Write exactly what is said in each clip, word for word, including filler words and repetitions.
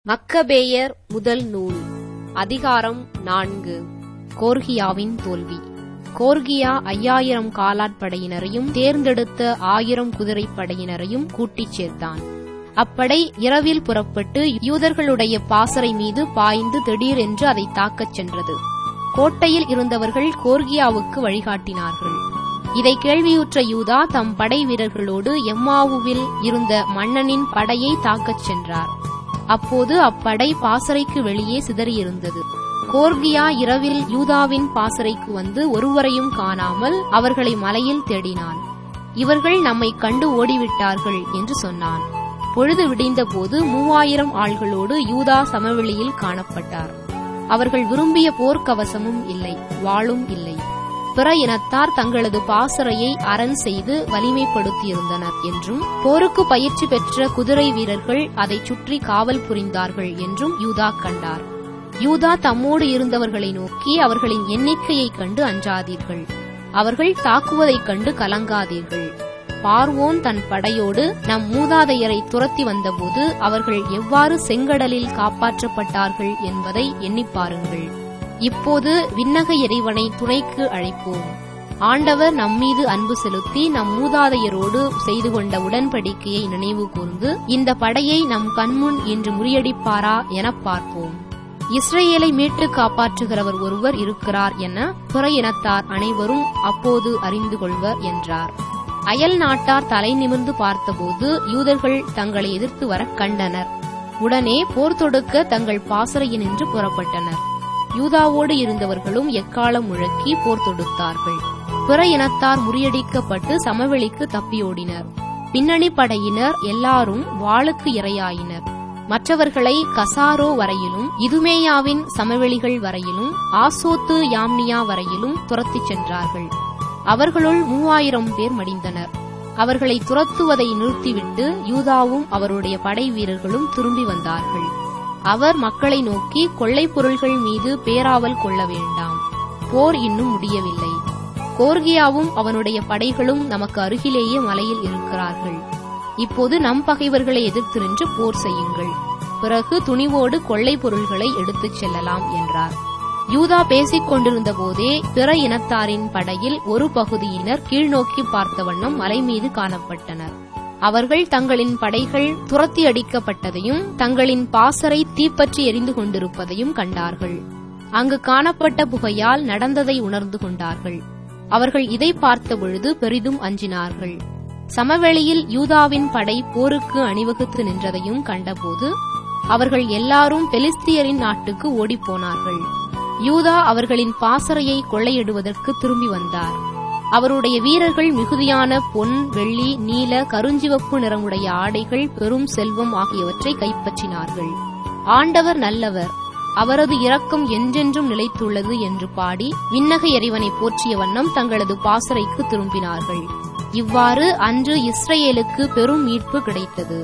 மக்கபேயர் முதல் நூல் அதிகாரம் நான்கு. கோர்கியாவின் தோல்வி. கோர்கியா ஐயாயிரம் காலாட்படையினரையும் தேர்ந்தெடுத்த ஆயிரம் குதிரைப்படையினரையும் கூட்டிச் சேர்த்தான். அப்படை இரவில் புறப்பட்டு யூதர்களுடைய பாசறை மீது பாய்ந்து திடீரென்று அதை தாக்கச் சென்றது. கோட்டையில் இருந்தவர்கள் கோர்கியாவுக்கு வழிகாட்டினார்கள். இதை கேள்வியுற்ற யூதா தம் படை வீரர்களோடு எம்மாவுவில் இருந்த மன்னனின் படையை தாக்கச் சென்றார். அப்போது அப்படை பாசறைக்கு வெளியே சிதறியிருந்தது. கோர்கியா இரவில் யூதாவின் பாசறைக்கு வந்து ஒருவரையும் காணாமல் அவர்களை மலையில் தேடினான். இவர்கள் நம்மை கண்டு ஓடிவிட்டார்கள் என்று சொன்னான். பொழுது விடிந்தபோது மூவாயிரம் ஆள்களோடு யூதா சமவெளியில் காணப்பட்டார். அவர்கள் விரும்பிய போர்க்கவசமும் இல்லை, வாளும் இல்லை. பிற இனத்தார் தங்களது பாசறையை அரண் செய்து வலிமைப்படுத்தியிருந்தனர் என்றும், போருக்கு பயிற்சி பெற்ற குதிரை வீரர்கள் அதை சுற்றி காவல் புரிந்தார்கள் என்றும் யூதா கண்டார். யூதா தம்மோடு இருந்தவர்களை நோக்கி, அவர்களின் எண்ணிக்கையைக் கண்டு அஞ்சாதீர்கள், அவர்கள் தாக்குவதைக் கண்டு கலங்காதீர்கள். பார்வோன் தன் படையோடு நம் மூதாதையரை துரத்தி வந்தபோது அவர்கள் எவ்வாறு செங்கடலில் காப்பாற்றப்பட்டார்கள் என்பதை எண்ணிப் பாருங்கள். இப்போது விண்ணக இறைவனை துணைக்கு அழைப்போம். ஆண்டவர் நம்மீது அன்பு செலுத்தி நம் மூதாதையரோடு செய்து கொண்ட உடன்படிக்கையை நினைவு கூர்ந்து இந்த படையை நம் கண்முன் இன்று முறியடிப்பாரா எனப் பார்ப்போம். இஸ்ரேலை மீட்டு காப்பாற்றுகிறவர் ஒருவர் இருக்கிறார் என பிற இனத்தார் அனைவரும் அப்போது அறிந்து கொள்வர் என்றார். அயல் நாட்டார் தலை நிமிர்ந்து பார்த்தபோது யூதர்கள் தங்களை எதிர்த்து வர கண்டனர். உடனே போர் தொடுக்க தங்கள் பாசறையினின்று புறப்பட்டனர். யூதாவோடு இருந்தவர்களும் எக்காலம் முழக்கி போர் தொடுத்தார்கள். பிற இனத்தார் முறியடிக்கப்பட்டு சமவெளிக்கு தப்பியோடினர். பின்னணி படையினர் எல்லாரும் வாளுக்கு இரையாயினர். மற்றவர்களை கசாரோ வரையிலும், இதுமேயாவின் சமவெளிகள் வரையிலும், ஆசோத்து யாம்னியா வரையிலும் துரத்திச் சென்றார்கள். அவர்களுள் மூவாயிரம் பேர் மடிந்தனர். அவர்களை துரத்துவதை நிறுத்திவிட்டு யூதாவும் அவருடைய படை வீரர்களும் திரும்பி வந்தார்கள். அவர் மக்களை நோக்கி, கொள்ளைப் பொருள்கள் மீது பேராவல் கொள்ள வேண்டாம், போர் இன்னும் முடியவில்லை. கோர்கியாவும் அவனுடைய படைகளும் நமக்கு அருகிலேயே மலையில் இருக்கிறார்கள். இப்போது நம் பகைவர்களை எதிர்த்து நின்று போர் செய்யுங்கள். பிறகு துணிவோடு கொள்ளைப் பொருள்களை எடுத்துச் செல்லலாம் என்றார். யூதா பேசிக் கொண்டிருந்த போதே பிற இனத்தாரின் படையில் ஒரு பகுதியினர் கீழ்நோக்கி பார்த்த வண்ணம் மலை மீது காணப்பட்டனர். அவர்கள் தங்களின் படைகள் துரத்தி அடிக்கப்பட்டதையும் தங்களின் பாசறை தீப்பற்றி எரிந்து கொண்டிருப்பதையும் கண்டார்கள். அங்கு காணப்பட்ட புகையால் நடந்ததை உணர்ந்து கொண்டார்கள். அவர்கள் இதை பார்த்தபொழுது பெரிதும் அஞ்சினார்கள். சமவெளியில் யூதாவின் படை போருக்கு அணிவகுத்து நின்றதையும் கண்டபோது அவர்கள் எல்லாரும் பெலிஸ்தியரின் நாட்டுக்கு ஓடிப்போனார்கள். யூதா அவர்களின் பாசறையை கொள்ளையிடுவதற்கு திரும்பி வந்தார். அவருடைய வீரர்கள் மிகுதியான பொன், வெள்ளி, நீல, கருஞ்சிவப்பு நிறமுடைய ஆடைகள், பெரும் செல்வம் ஆகியவற்றை கைப்பற்றினார்கள். ஆண்டவர் நல்லவர், அவரது இரக்கம் என்றென்றும் நிலைத்துள்ளது என்று பாடி விண்ணக இறைவனை போற்றிய வண்ணம் தங்களது பாசறைக்கு திரும்பினார்கள். இவ்வாறு அன்று இஸ்ரேலுக்கு பெரும் மீட்பு கிடைத்தது.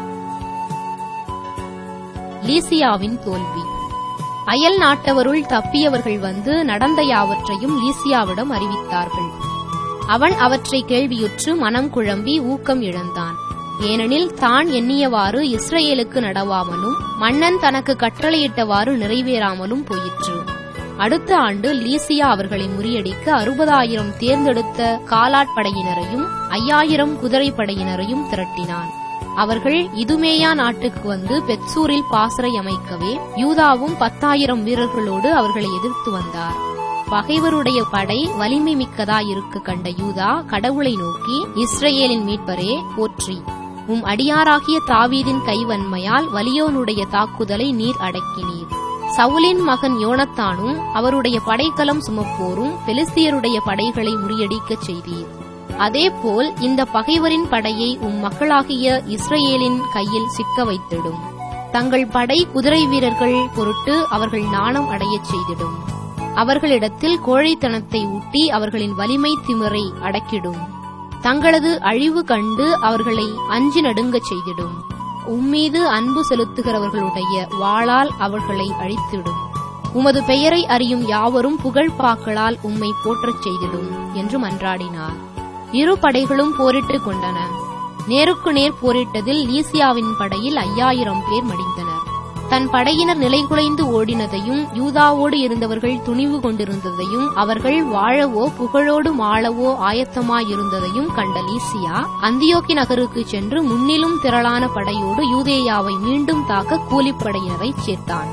லீசியாவின் தோல்வி. அயல் நாட்டவருள் தப்பியவர்கள் வந்து நடந்த யாவற்றையும் லீசியாவிடம் அறிவித்தார்கள். அவன் அவற்றை கேள்வியுற்று மனம் குழம்பி ஊக்கம் இழந்தான். ஏனெனில் தான் எண்ணியவாறு இஸ்ரேலுக்கு நடவாமலும் மன்னன் தனக்கு கட்டளையிட்டவாறு நிறைவேறாமலும் போயிற்று. அடுத்த ஆண்டு லீசியா அவர்களை முறியடிக்க அறுபதாயிரம் தேர்ந்தெடுத்த காலாட்படையினரையும் ஐயாயிரம் குதிரைப்படையினரையும் திரட்டினான். அவர்கள் இதுமேயா நாட்டுக்கு வந்து பெத்சூரில் பாசறை அமைக்கவே யூதாவும் பத்தாயிரம் வீரர்களோடு அவர்களை எதிர்த்து வந்தார். பகைவருடைய படை வலிமை மிக்கதாயிருக்க கண்ட யூதா கடவுளை நோக்கி, இஸ்ரேலின் மீட்பரே போற்றி, உம் அடியாராகிய தாவீதின் கைவன்மையால் வலியோனுடைய தாக்குதலை நீர் அடக்கினீர். சவுலின் மகன் யோனத்தானும் அவருடைய படைக்கலம் சுமப்போரும் பெலிஸ்தியருடைய படைகளை முறியடிக்கச் செய்தீர். அதேபோல் இந்த பகைவரின் படையை உம் மக்களாகிய இஸ்ரேலின் கையில் சிக்க வைத்திடும். தங்கள் படை குதிரை வீரர்கள் பொருட்டு அவர்கள் நாணம் அடையச் செய்திடும். அவர்களிடத்தில் கோழைத்தனத்தை ஊட்டி அவர்களின் வலிமை திமிரை அடக்கிடும். தங்களது அழிவு கண்டு அவர்களை அஞ்சி நடுங்கச் செய்திடும். உம்மீது அன்பு செலுத்துகிறவர்களுடைய வாளால் அவர்களை அழித்திடும். உமது பெயரை அறியும் யாவரும் புகழ்பாக்களால் உம்மை போற்றச் செய்திடும் என்று மன்றாடினார். இரு படைகளும் போரிட்டுக் கொண்டன. நேருக்கு நேர் போரிட்டதில் லீசியாவின் படையில் ஐயாயிரம் பேர் மடிந்தனர். தன் படையினர் நிலைகுலைந்து ஓடினதையும் யூதாவோடு இருந்தவர்கள் துணிவு கொண்டிருந்ததையும் அவர்கள் வாழவோ புகழோடு மாளவோ ஆயத்தமாயிருந்ததையும் கண்ட லீசியா அந்தியோக்கி நகருக்கு சென்று முன்னிலும் திரளான படையோடு யூதேயாவை மீண்டும் தாக்க கூலிப்படையினரை சேர்த்தான்.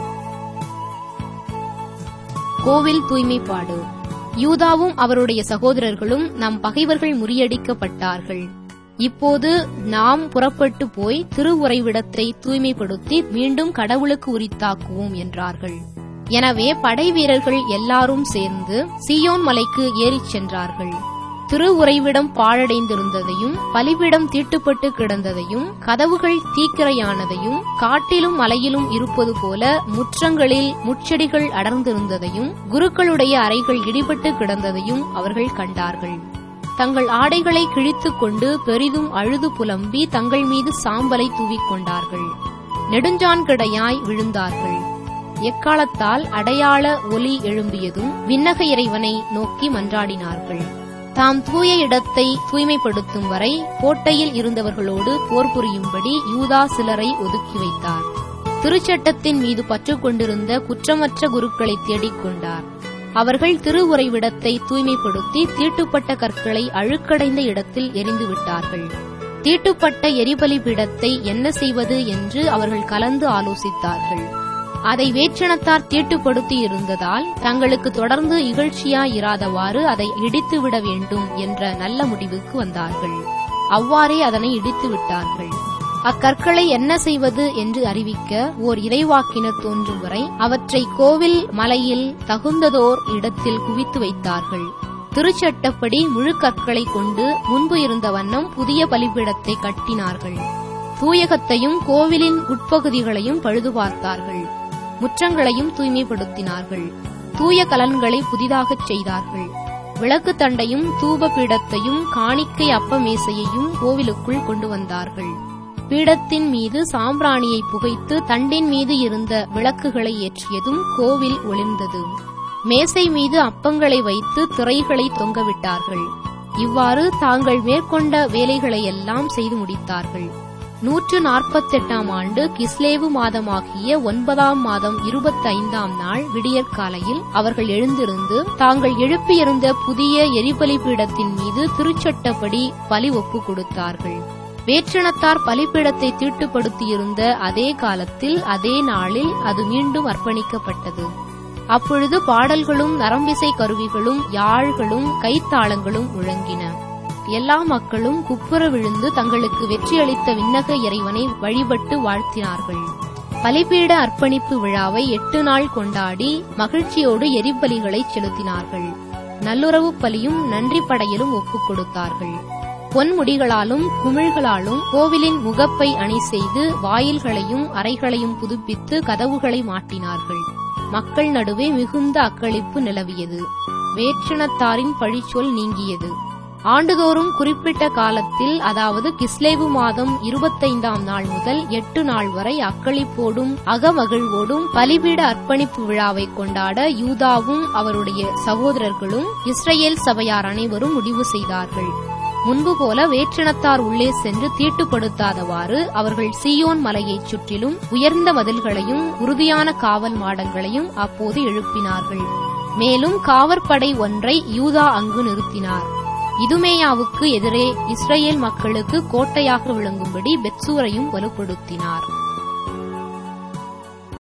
கோவில் தூய்மைப்பாடு. யூதாவும் அவருடைய சகோதரர்களும் நம் பகைவர்கள் முறியடிக்கப்பட்டார்கள். இப்போது நாம் புறப்பட்டு போய் திருவுறைவிடத்தை தூய்மைப்படுத்தி மீண்டும் கடவுளுக்கு உரித்தாக்குவோம் என்றார்கள். எனவே படை வீரர்கள் எல்லாரும் சேர்ந்து சீயோன் மலைக்கு ஏறிச் சென்றார்கள். திருவுறைவிடம் பாழடைந்திருந்ததையும் பலிபீடம் தீட்டுப்பட்டு கிடந்ததையும் கதவுகள் தீக்கிரையானதையும் காட்டிலும் மலையிலும் இருப்பது போல முற்றங்களில் முட்செடிகள் அடர்ந்திருந்ததையும் குருக்களுடைய அறைகள் இடிபட்டு கிடந்ததையும் அவர்கள் கண்டார்கள். தங்கள் ஆடைகளை கிழித்துக் கொண்டு பெரிதும் அழுது புலம்பி தங்கள் மீது சாம்பலை தூவிக்கொண்டார்கள். நெடுஞ்சான்கிடையாய் விழுந்தார்கள். எக்காலத்தால் அடையாள ஒலி எழும்பியதும் விண்ணக இறைவனை நோக்கி மன்றாடினார்கள். தாம் தூய இடத்தை தூய்மைப்படுத்தும் வரை கோட்டையில் இருந்தவர்களோடு போர் புரியும்படி யூதா சிலரை ஒதுக்கி வைத்தார். திருச்சட்டத்தின் மீது பற்று கொண்டிருந்த குற்றமற்ற குருக்களை தேடிக் கொண்டார். அவர்கள் திருவுறைவிடத்தை தூய்மைப்படுத்தி தீட்டுப்பட்ட கற்களை அழுக்கடைந்த இடத்தில் எரிந்து விட்டார்கள். தீட்டுப்பட்ட எரிபலி பீடத்தை என்ன செய்வது என்று அவர்கள் கலந்து ஆலோசித்தார்கள். அதை வேற்றினத்தார் தீட்டுப்படுத்தி இருந்ததால் தங்களுக்கு தொடர்ந்து இகழ்ச்சியாயிராதவாறு அதை இடித்துவிட வேண்டும் என்ற நல்ல முடிவுக்கு வந்தார்கள். அவ்வாறே அதனை இடித்து விட்டார்கள். அக்கற்களை என்ன செய்வது என்று அறிவிக்க ஓர் இறைவாக்கினர் தோன்றும் வரை அவற்றை கோவில் மலையில் தகுந்ததோர் இடத்தில் குவித்து வைத்தார்கள். திருச்சட்டப்படி முழு கற்களை கொண்டு முன்பு இருந்த வண்ணம் புதிய பலிபீடத்தை கட்டினார்கள். தூயகத்தையும் கோவிலின் உட்பகுதிகளையும் பழுது பார்த்தார்கள். முற்றங்களையும் தூய்மைப்படுத்தினார்கள். தூய கலன்களை புதிதாகச் செய்தார்கள். விளக்கு தண்டையும் தூப பீடத்தையும் காணிக்கை அப்ப மேசையையும் கோவிலுக்குள் கொண்டு வந்தார்கள். பீடத்தின் மீது சாம்பிராணியை புகைத்து தண்டின் மீது இருந்த விளக்குகளை ஏற்றியதும் கோவில் ஒளிர்ந்தது. மேசை மீது அப்பங்களை வைத்து திரைகளை தொங்கவிட்டார்கள். இவ்வாறு தாங்கள் மேற்கொண்ட வேலைகளையெல்லாம் செய்து முடித்தார்கள். நூற்று நாற்பத்தெட்டாம் ஆண்டு கிஸ்லேவு மாதமாகிய ஒன்பதாம் மாதம் இருபத்தைந்தாம் நாள் விடியற்காலையில் அவர்கள் எழுந்திருந்து தாங்கள் எழுப்பியிருந்த புதிய எரிபலி பீடத்தின் மீது திருச்சட்டப்படி பலி ஒப்பு கொடுத்தார்கள். வேற்றினத்தார் பலிபீடத்தை தீட்டுப்படுத்தியிருந்த அதே காலத்தில் அதே நாளில் அது மீண்டும் அர்ப்பணிக்கப்பட்டது. அப்பொழுது பாடல்களும் நரம்பிசை கருவிகளும் யாழ்களும் கைத்தாளங்களும் முழங்கின. எல்லா மக்களும் குப்புற விழுந்து தங்களுக்கு வெற்றியளித்த விண்ணக இறைவனை வழிபட்டு வாழ்த்தினார்கள். பலிபீட அர்ப்பணிப்பு விழாவை எட்டு நாள் கொண்டாடி மகிழ்ச்சியோடு எரிபலிகளை செலுத்தினார்கள். நல்லுறவு பலியும் நன்றி படையிலும் ஒப்புக் கொடுத்தார்கள். பொன்முடிகளாலும் குமிழ்களாலும் கோவிலின் முகப்பை அணி செய்து வாயில்களையும் அறைகளையும் புதுப்பித்து கதவுகளை மாட்டினார்கள். மக்கள் நடுவே மிகுந்த அக்களிப்பு நிலவியது. வேற்றினத்தாரின் பழிச்சொல் நீங்கியது. ஆண்டுதோறும் குறிப்பிட்ட காலத்தில், அதாவது கிஸ்லேவு மாதம் இருபத்தைந்தாம் நாள் முதல் எட்டு நாள் வரை அக்களிப்போடும் அகமகிழ்வோடும் பலிபீட அர்ப்பணிப்பு விழாவை கொண்டாட யூதாவும் அவருடைய சகோதரர்களும் இஸ்ரேல் சபையார் அனைவரும் முடிவு செய்தார்கள். முன்பு போல வேற்றினத்தார் உள்ளே சென்று தீட்டுப்படுத்தாதவாறு அவர்கள் சீயோன் மலையைச் சுற்றிலும் உயர்ந்த மதில்களையும் உறுதியான காவல் மாடங்களையும் அப்போது எழுப்பினார்கள். மேலும் காவற்படை ஒன்றை யூதா அங்கு நிறுத்தினார். இதுமேயாவுக்கு எதிரே இஸ்ரேல் மக்களுக்கு கோட்டையாக விளங்கும்படி பெத்சூரையும் வலுப்படுத்தினார்.